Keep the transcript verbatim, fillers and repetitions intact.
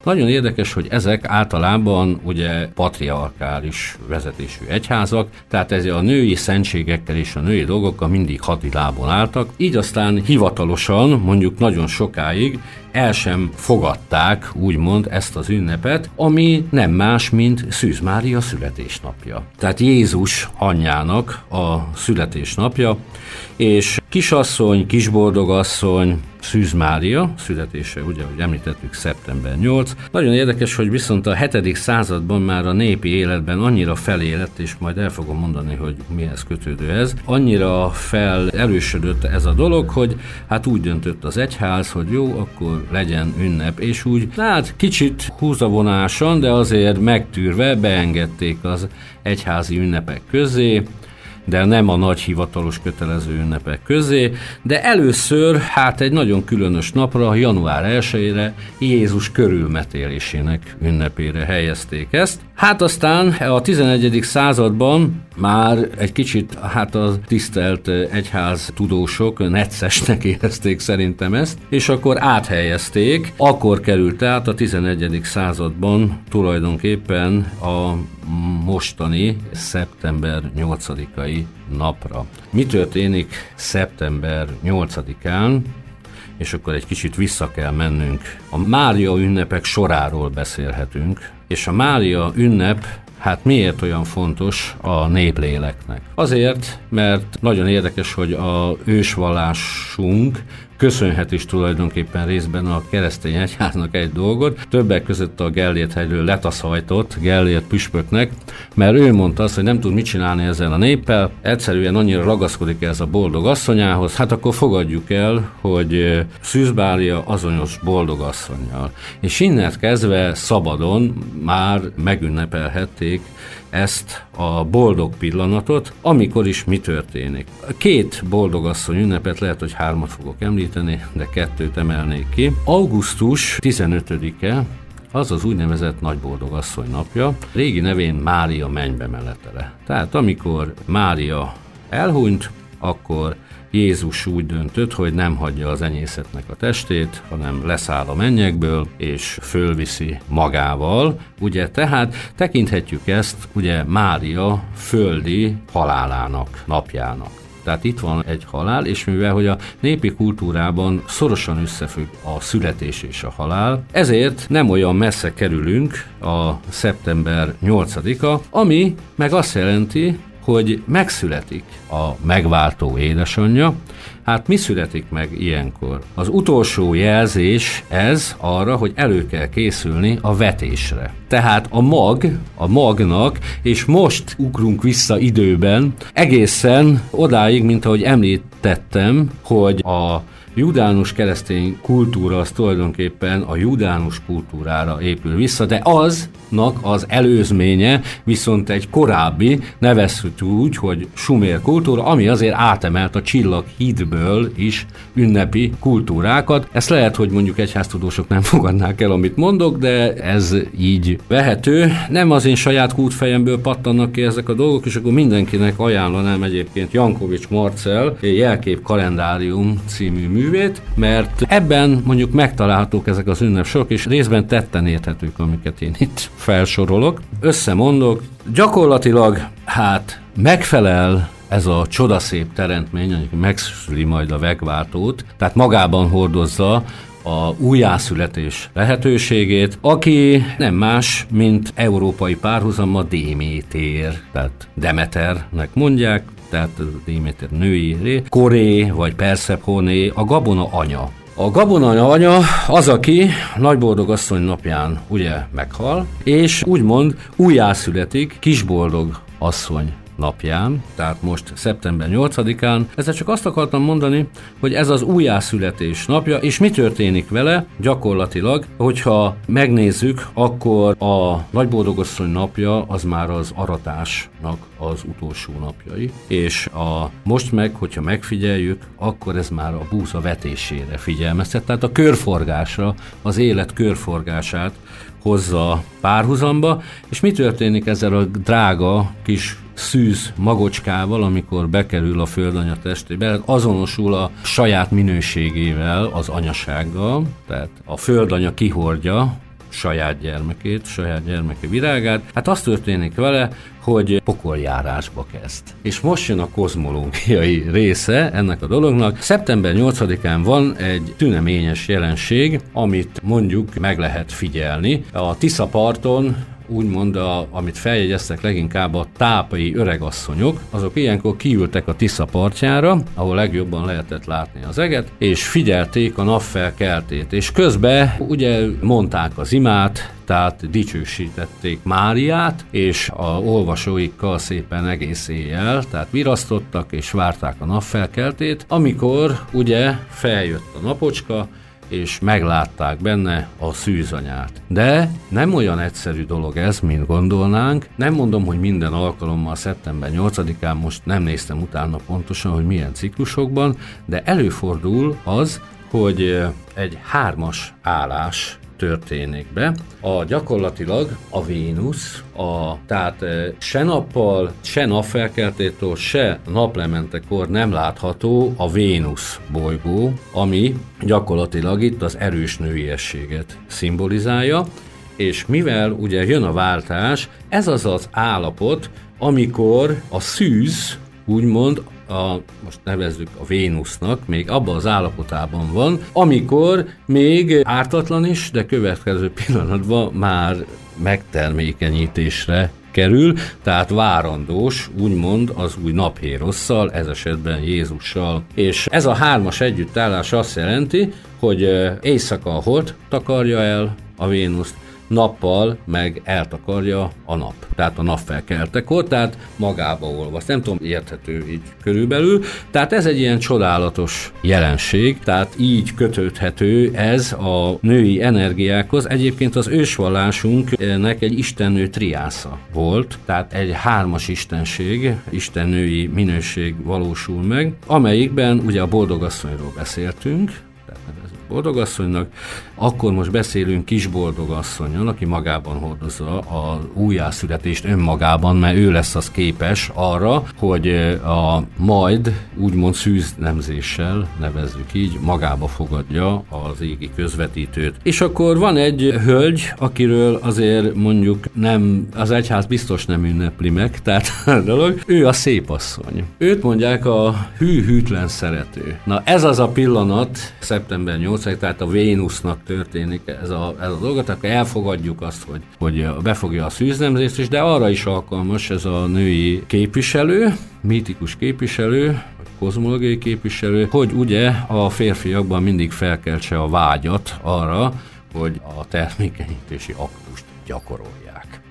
Nagyon érdekes, hogy ezek általában ugye patriarkális vezetésű egyházak, tehát ez a női szentségekkel és a női dolgokkal mindig hadilábon álltak, így aztán hivatalosan, mondjuk nagyon sokáig el sem fogadták, úgymond, ezt az ünnepet, ami nem más, mint Szűz Mária születésnapja. Tehát Jézus anyjának a születésnapja, és kisasszony, kisboldogasszony, Szűz Mária születése, ugye, ahogy említettük, szeptember nyolcadika. Nagyon érdekes, hogy viszont a hetedik században már a népi életben annyira felélett, és majd el fogom mondani, hogy mihez kötődő ez, annyira felerősödött ez a dolog, hogy hát úgy döntött az egyház, hogy jó, akkor legyen ünnep, és úgy, hát kicsit húzavonásan, de azért megtűrve beengedték az egyházi ünnepek közé, de nem a nagy hivatalos kötelező ünnepek közé, de először hát egy nagyon különös napra, január elsejére, Jézus körülmetélésének ünnepére helyezték ezt. Hát aztán a tizenegyedik században már egy kicsit, hát a tisztelt egyház tudósok neccesnek érezték szerintem ezt, és akkor áthelyezték, akkor került át a tizenegyedik században tulajdonképpen a mostani szeptember nyolcadikai napra. Mi történik szeptember nyolcadikán? És akkor egy kicsit vissza kell mennünk. A Mária ünnepek soráról beszélhetünk, és a Mária ünnep hát miért olyan fontos a népléleknek? Azért, mert nagyon érdekes, hogy a ősvallásunk köszönhet is tulajdonképpen részben a keresztény egyháznak egy dolgot, többek között a Gellért-hegyről letaszajtott Gellért püspöknek, mert ő mondta azt, hogy nem tud mit csinálni ezzel a néppel, egyszerűen annyira ragaszkodik ez a boldog asszonyához, hát akkor fogadjuk el, hogy Szűz Mária azonos boldog asszonnyal. És innen kezdve szabadon már megünnepelhették ezt a boldog pillanatot, amikor is mi történik. Két boldogasszony ünnepet, lehet, hogy hármat fogok említeni, de kettőt emelnék ki. augusztus tizenötödike az az úgynevezett nagyboldogasszony napja, régi nevén Mária mennybe menetele. Tehát amikor Mária elhunyt, akkor Jézus úgy döntött, hogy nem hagyja az enyészetnek a testét, hanem leszáll a mennyekből, és fölviszi magával. Ugye, tehát tekinthetjük ezt ugye Mária földi halálának, napjának. Tehát itt van egy halál, és mivel hogy a népi kultúrában szorosan összefügg a születés és a halál, ezért nem olyan messze kerülünk a szeptember nyolcadika, ami meg azt jelenti, hogy megszületik a megváltó édesanyja. Hát mi születik meg ilyenkor? Az utolsó jelzés ez arra, hogy elő kell készülni a vetésre. Tehát a mag, a magnak, és most ugrunk vissza időben, egészen odáig, mint ahogy említettem, hogy a judánus keresztény kultúra az tulajdonképpen a judánus kultúrára épül vissza, de aznak az előzménye viszont egy korábbi, nevezzük úgy, hogy sumér kultúra, ami azért átemelt a csillaghídből is ünnepi kultúrákat. Ezt lehet, hogy mondjuk egyháztudósok nem fogadnák el, amit mondok, de ez így vehető. Nem az én saját kútfejemből pattannak ki ezek a dolgok, és akkor mindenkinek ajánlanám egyébként Jankovics Marcell Jelkép kalendárium című mű, mert ebben mondjuk megtalálhatók ezek az ünnepsorok, és részben tetten érthetők, amiket én itt felsorolok. Összemondok, gyakorlatilag hát megfelel ez a csodaszép teremtmény, ami megszüli majd a megváltót, tehát magában hordozza a újjászületés lehetőségét, aki nem más, mint európai párhuzama Démétér, tehát Demeternek mondják, tehát Déméter női ré, Koré vagy Perszephoné, a gabona anya. A gabona anya az, aki nagyboldogasszony napján ugye meghal, és úgymond újjászületik kisboldog asszony napján, tehát most szeptember nyolcadikán. Ezzel csak azt akartam mondani, hogy ez az újjászületés napja, és mi történik vele gyakorlatilag, hogyha megnézzük, akkor a nagyboldogasszony napja az már az aratásnak az utolsó napjai, és a most meg, hogyha megfigyeljük, akkor ez már a búza vetésére figyelmeztet, tehát a körforgásra, az élet körforgását hozza párhuzamba, és mi történik ezzel a drága kis szűz magocskával, amikor bekerül a földanya testébe, azonosul a saját minőségével, az anyasággal, tehát a földanya kihordja saját gyermekét, saját gyermeke virágát, hát az történik vele, hogy pokoljárásba kezd. És most jön a kozmológiai része ennek a dolognak. szeptember nyolcadikán van egy tüneményes jelenség, amit mondjuk meg lehet figyelni. A Tisza-parton úgymond, a, amit feljegyeztek leginkább a tápai öregasszonyok, azok ilyenkor kiültek a Tisza partjára, ahol legjobban lehetett látni az eget, és figyelték a napfelkeltét. És közben ugye mondták az imát, tehát dicsősítették Máriát, és a olvasóikkal szépen egész éjjel, tehát virasztottak és várták a napfelkeltét, amikor ugye feljött a napocska, és meglátták benne a szűzanyát. De nem olyan egyszerű dolog ez, mint gondolnánk. Nem mondom, hogy minden alkalommal szeptember nyolcadikán, most nem néztem utána pontosan, hogy milyen ciklusokban, de előfordul az, hogy egy hármas állás történik be. A gyakorlatilag a Vénusz, a, tehát se nappal, se napfelkeltétől, se naplementekor nem látható a Vénusz bolygó, ami gyakorlatilag itt az erős nőiességet szimbolizálja, és mivel ugye jön a váltás, ez az az állapot, amikor a szűz, úgymond, a, most nevezzük a Vénusznak, még abban az állapotában van, amikor még ártatlan is, de következő pillanatban már megtermékenyítésre kerül, tehát várandós, úgymond az új naphérosszal, ez esetben Jézussal. És ez a hármas együttállás azt jelenti, hogy éjszaka a hold takarja el a Vénuszt, nappal meg eltakarja a nap. Tehát a napfelkeltekor, tehát magába olvaszt. Nem tudom, érthető így körülbelül. Tehát ez egy ilyen csodálatos jelenség, tehát így kötődhető ez a női energiákhoz. Egyébként az ősvallásunknak egy istennő triásza volt, tehát egy hármas istenség, istennői minőség valósul meg, amelyikben ugye a boldogasszonyról beszéltünk, boldogasszonynak, akkor most beszélünk kisboldogasszonyon, aki magában hordozza az újjászületést önmagában, mert ő lesz az képes arra, hogy a majd úgymond szűznemzéssel, nevezzük így, magába fogadja az égi közvetítőt. És akkor van egy hölgy, akiről azért mondjuk nem, az egyház biztos nem ünnepli meg, tehát a dolog, ő a szépasszony. Őt mondják a hű-hűtlen szerető. Na ez az a pillanat, szeptember nyolcadikán, tehát a Vénusznak történik ez a, ez a dolog, akkor elfogadjuk azt, hogy, hogy befogja a szűznemzést is, de arra is alkalmas ez a női képviselő, mítikus képviselő, vagy kozmológiai képviselő, hogy ugye a férfiakban mindig felkeltse a vágyat arra, hogy a termékenyítési aktust gyakorolják.